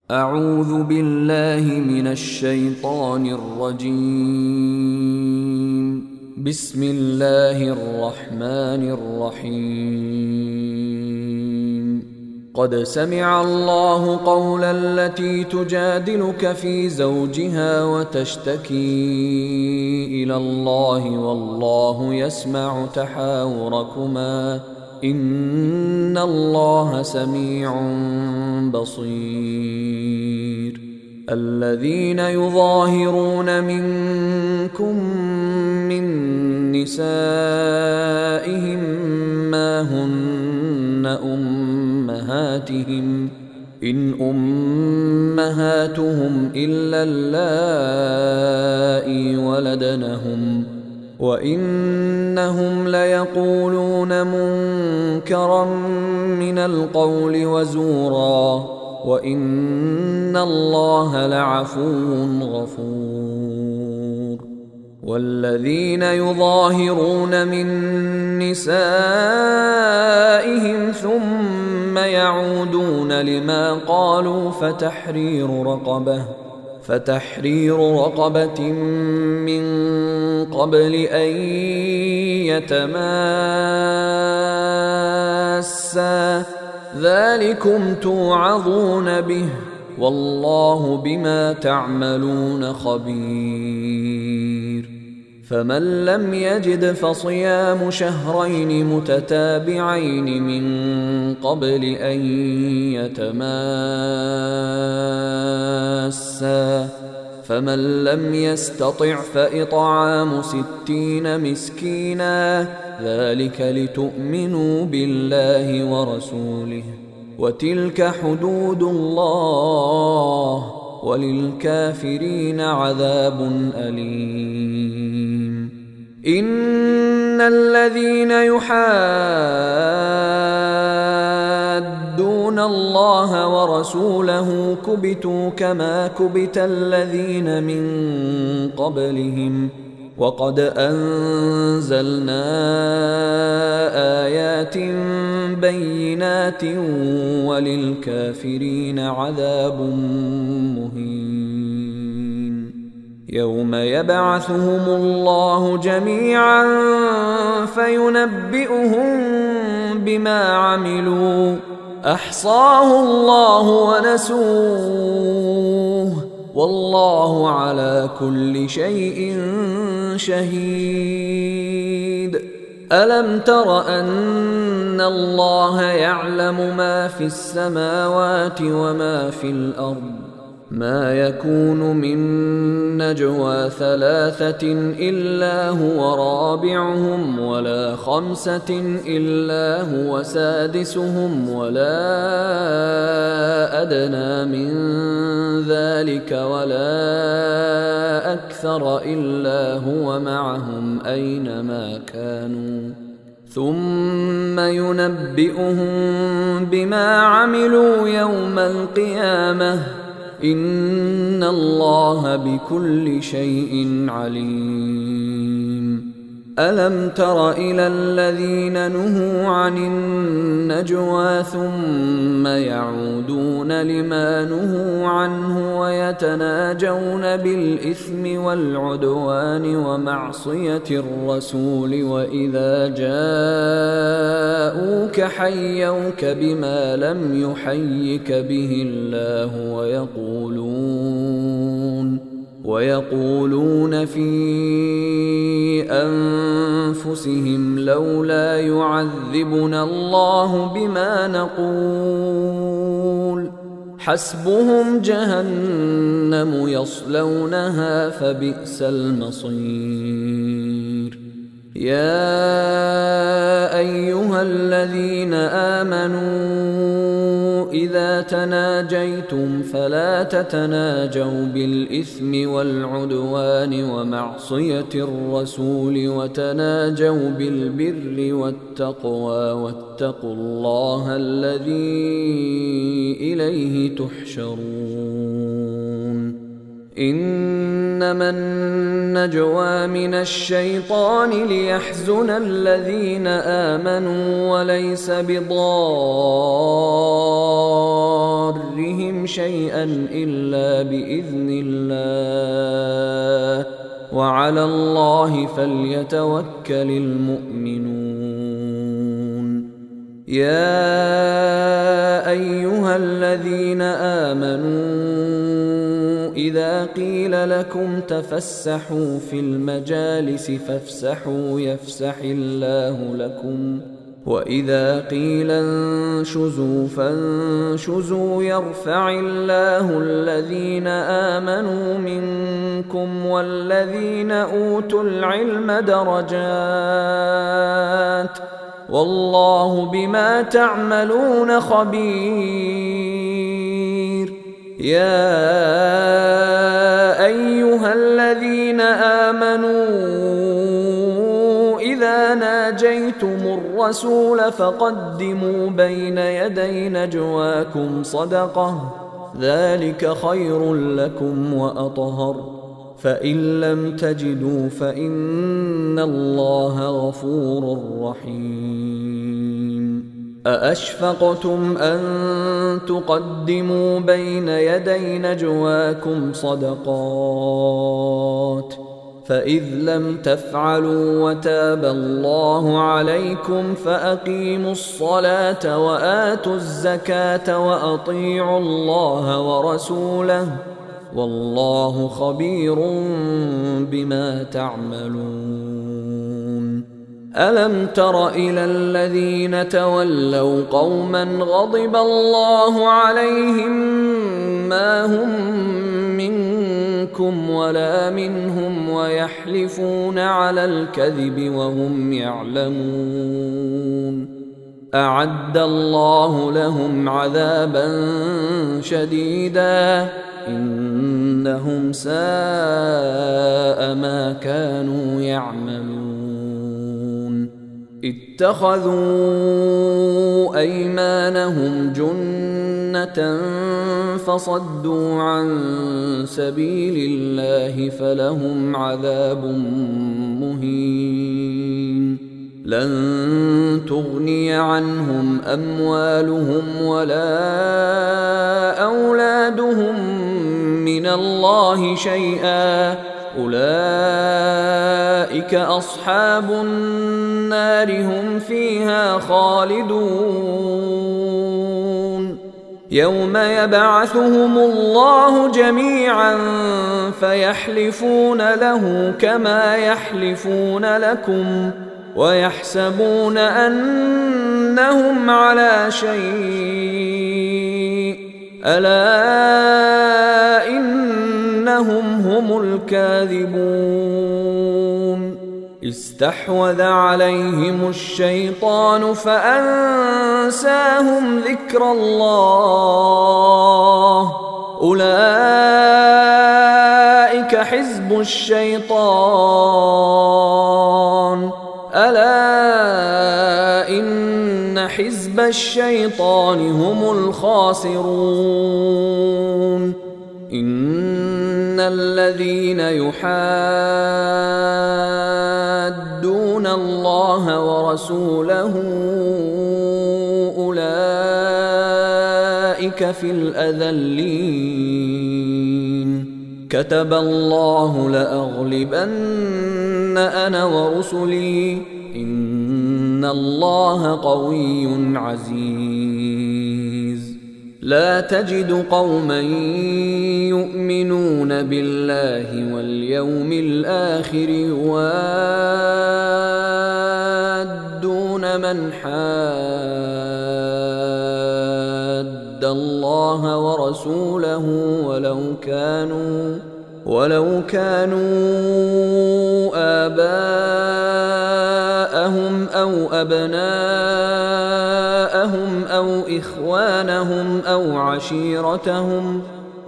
أعوذ بالله من الشيطان الرجيم. بسم الله الرحمن الرحيم. قد سمع الله قول التي تجادلك في زوجها وتشتكي إلى الله والله يسمع تحاوركما إن الله سميع بصير. الذين يظاهرون منكم من نسائهم ما هن أمهاتهم إن أمهاتهم إلا اللائي ولدنهم وإنهم ليقولون منكرا من القول وزورا وإن الله لعفو غفور. والذين يظاهرون من نسائهم ثم يعودون لما قالوا فتحرير رقبة من قبل أن يتماسا ذلكم توعظون به والله بما تعملون خبير. فمن لم يجد فصيام شهرين متتابعين من قبل أن يتماسا فمن لم يستطع فإطعام 60 مسكينا ذلك لتؤمنوا بالله ورسوله وتلك حدود الله وللكافرين عذاب أليم. إن الذين يحادون الله ورسوله كبتوا كما كبت الذين من قبلهم وقد أنزلنا آيات بينات وللكافرين عذاب مهين. يوم يبعثهم الله جميعا فينبئهم بما عملوا أحصاه الله ونسوه والله على كل شيء شهيد. ألم تر أن الله يعلم ما في السماوات وما في الأرض ما يكون من نجوى 3 إلا هو رابعهم ولا 5 إلا هو سادسهم ولا أدنى من ذلك ولا أكثر إلا هو معهم أينما كانوا ثم ينبئهم بما عملوا يوم القيامة إن الله بكل شيء عليم. ألم تر إلى الذين نهوا عن النجوى ثم يعودون لما نهوا عنه ويتناجون بالإثم والعدوان ومعصية الرسول وإذا جاءوك حيوك بما لم يحيك به الله ويقولون في أنفسهم لولا يعذبنا الله بما نقول حسبهم جهنم يصلونها فبئس المصير. يا أيها الذين آمنوا إذا تناجيتم فلا تتناجوا بالإثم والعدوان ومعصية الرسول وتناجوا بالبر والتقوى واتقوا الله الذي إليه تحشرون. إنما النجوى من الشيطان ليحزن الذين آمنوا وليس بضارهم شيئا إلا بإذن الله وعلى الله فليتوكل المؤمنون. يا أيها الذين آمنوا إذا قيل لكم تفسحوا في المجالس فافسحوا يفسح الله لكم وإذا قيل انشزوا فانشزوا يرفع الله الذين آمنوا منكم والذين أوتوا العلم درجات والله بما تعملون خبير. يا أيها الذين آمنوا إذا ناجيتم الرسول فقدموا بين يدي نجواكم صدقة ذلك خير لكم وأطهر فإن لم تجدوا فإن الله غفور رحيم. أأشفقتم أن تقدموا بين يدي نجواكم صدقات فإذ لم تفعلوا وتاب الله عليكم فأقيموا الصلاة وآتوا الزكاة وأطيعوا الله ورسوله والله خبير بما تعملون. ألم تر إلى الذين تولوا قوما غضب الله عليهم ما هم منكم ولا منهم ويحلفون على الكذب وهم يعلمون أعد الله لهم عذابا شديدا إنهم ساء ما كانوا يعملون. اتخذوا أيمانهم جنة فصدوا عن سبيل الله فلهم عذاب مهين. لن تغني عنهم أموالهم ولا أولادهم من الله شيئا أولئك أصحاب النار هم فيها خالدون. يوم يبعثهم الله جميعا فيحلفون له كما يحلفون لكم ويحسبون أنهم على شيء ألا إنهم هم الكاذبون. استحوذ عليهم الشيطان فأنساهم ذكر الله أولئك حزب الشيطان ألا إن حزب الشيطان هم الخاسرون. إن الذين يحادون الله ورسوله أولئك في الأذلين. كتب الله لأغلبن أنا ورسلي إن الله قوي عزيز. لا تجد قوما يؤمنون بالله واليوم الآخر يوادون من حاد الله ورسوله ولو كانوا آباءهم أو أبناءهم أو إخوانهم أو عشيرتهم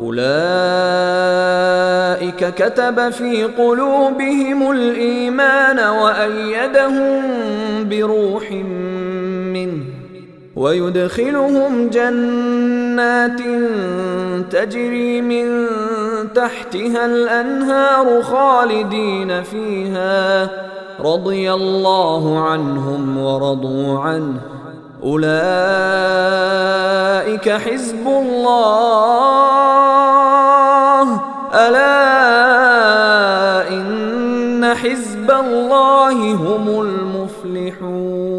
أولئك كتب في قلوبهم الإيمان وأيدهم بروح منه ويدخلهم جنات تجري من تحتها الأنهار خالدين فيها رضي الله عنهم ورضوا عنه أولئك حزب الله ألا إن حزب الله هم المفلحون.